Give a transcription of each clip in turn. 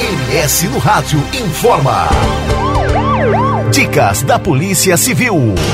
MS no Rádio informa. Dicas da Polícia Civil.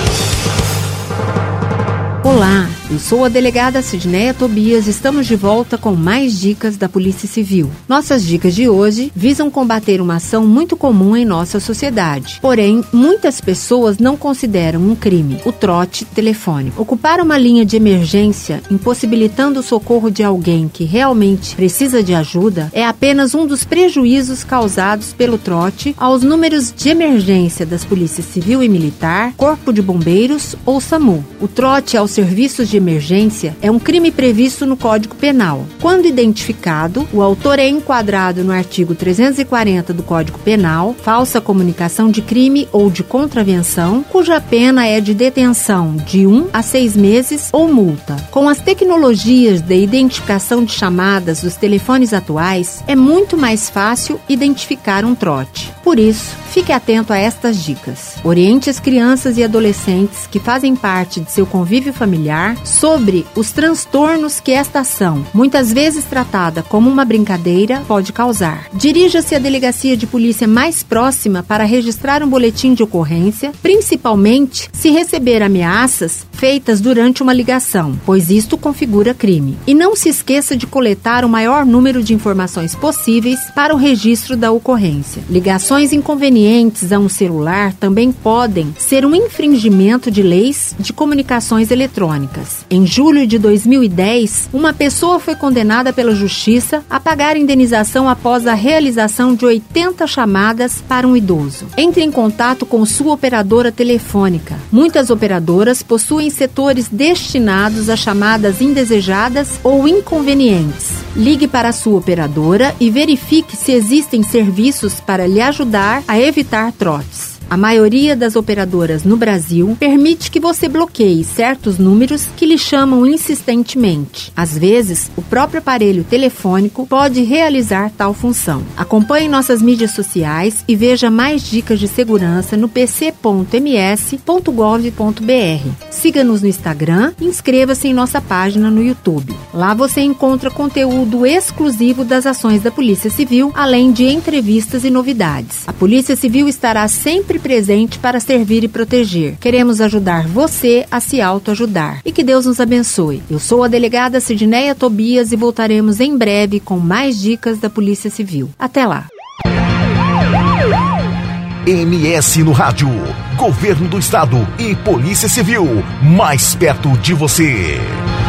Olá, eu sou a delegada Sidneia Tobias. Estamos de volta com mais dicas da Polícia Civil. Nossas dicas de hoje visam combater uma ação muito comum em nossa sociedade. Porém, muitas pessoas não consideram um crime: o trote telefônico. Ocupar uma linha de emergência, impossibilitando o socorro de alguém que realmente precisa de ajuda, é apenas um dos prejuízos causados pelo trote aos números de emergência das polícias civil e militar, Corpo de Bombeiros ou SAMU. O trote aos serviços de emergência é um crime previsto no Código Penal. Quando identificado, o autor é enquadrado no artigo 340 do Código Penal, falsa comunicação de crime ou de contravenção, cuja pena é de detenção de 1 a 6 meses ou multa. Com as tecnologias de identificação de chamadas dos telefones atuais, é muito mais fácil identificar um trote. Por isso, fique atento a estas dicas. Oriente as crianças e adolescentes que fazem parte de seu convívio familiar sobre os transtornos que esta ação, muitas vezes tratada como uma brincadeira, pode causar. Dirija-se à delegacia de polícia mais próxima para registrar um boletim de ocorrência, principalmente se receber ameaças feitas durante uma ligação, pois isto configura crime. E não se esqueça de coletar o maior número de informações possíveis para o registro da ocorrência. Ligações inconvenientes a um celular também podem ser um infringimento de leis de comunicações eletrônicas. Em julho de 2010, uma pessoa foi condenada pela Justiça a pagar indenização após a realização de 80 chamadas para um idoso. Entre em contato com sua operadora telefônica. Muitas operadoras possuem setores destinados a chamadas indesejadas ou inconvenientes. Ligue para a sua operadora e verifique se existem serviços para lhe ajudar a evitar trotes. A maioria das operadoras no Brasil permite que você bloqueie certos números que lhe chamam insistentemente. Às vezes, o próprio aparelho telefônico pode realizar tal função. Acompanhe nossas mídias sociais e veja mais dicas de segurança no pc.ms.gov.br. Siga-nos no Instagram e inscreva-se em nossa página no YouTube. Lá você encontra conteúdo exclusivo das ações da Polícia Civil, além de entrevistas e novidades. A Polícia Civil estará sempre presente para servir e proteger. Queremos ajudar você a se autoajudar. E que Deus nos abençoe. Eu sou a delegada Sidneia Tobias e voltaremos em breve com mais dicas da Polícia Civil. Até lá. MS no Rádio. Governo do Estado e Polícia Civil. Mais perto de você.